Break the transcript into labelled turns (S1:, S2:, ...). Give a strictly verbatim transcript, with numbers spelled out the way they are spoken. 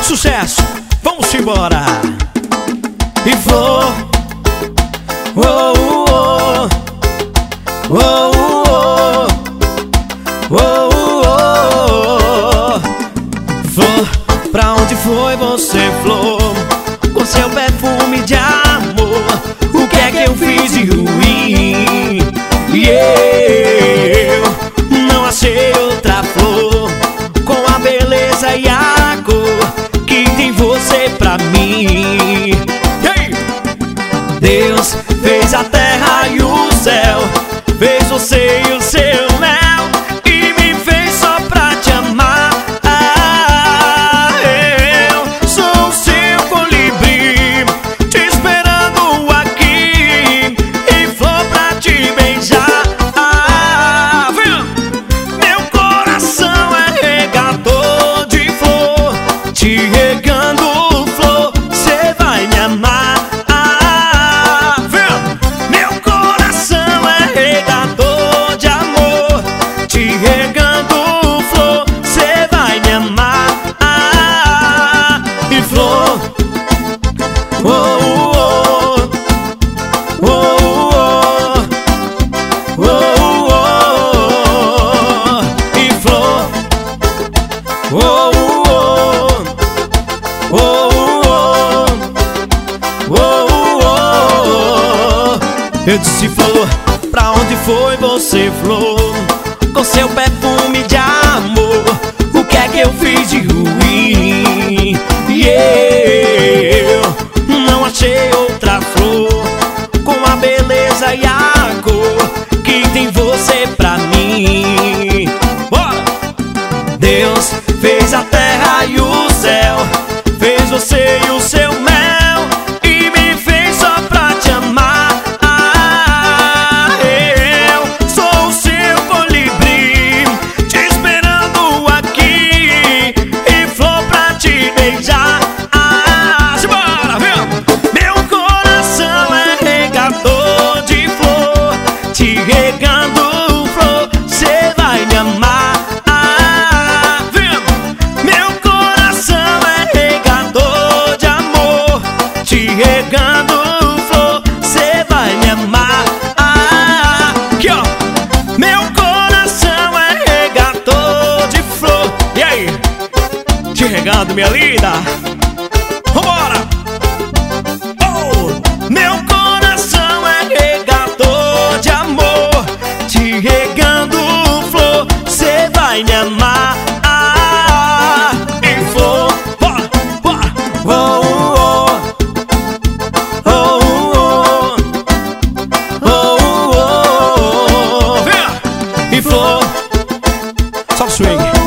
S1: sucesso, vamos embora. E flor, oh, oh, oh, oh, oh, oh, oh. Flor, pra onde foi você, flor? Com seu perfume de amor, o que é que eu fiz de ruim? E eu não achei outra flor com a beleza e a cor que tem você pra mim. Hey! Deus fez a terra e o céu, fez você e o seu mel, e me fez só pra te amar. Ah, eu sou o seu colibri, te esperando aqui, e flor pra te beijar. Ah, viu? Meu coração é regador de flor, te regando flor, cê vai me amar. Ah, viu? Meu coração é regador de amor, te regando flor, cê vai me amar. Ah, e flor, oh, oh, oh, oh, oh, oh, oh, e flor, oh, oh, oh, oh, oh, oh. Eu disse, flor, pra onde foi você, flor? Com seu perfume de amor, o que é que eu fiz de ruim? E eu não achei outra flor com a beleza e a cor que tem você pra mim. Bora! Deus fez a terra e o céu, fez você e o seu mel, e me fez só pra te amar. Ah, eu sou o seu colibri, te esperando aqui, e flor pra te beijar. Ah, simbora, viu? Meu coração é regador de flor, te regando flor, cê vai me amar. Ah, viu? Meu coração é regador de amor, te regando flor, cê vai me amar. Ah, aqui ó, meu coração é regador de flor. E aí, te regando, minha linda. Vambora! Oh, meu coração é regador de amor, te regando flor, cê vai me amar. Ah, e flor, bora, bora. Oh, oh, oh, oh, oh, oh, oh. Vem! E flor, só o swing.